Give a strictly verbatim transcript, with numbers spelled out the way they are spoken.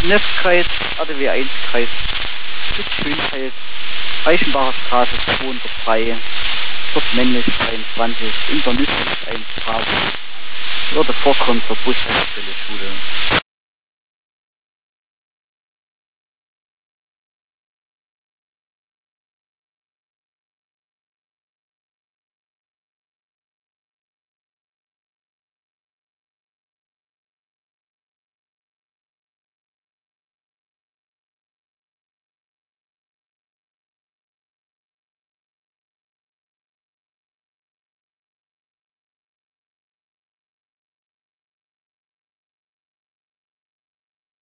Nefkreis, A D W eins Kreis, Schönheit, Reichenbacher Straße zweihundertdrei, dort männlich dreiundzwanzig, Internützig eins, Bravo, würde vorkommen zur Bushaltestelle Schule.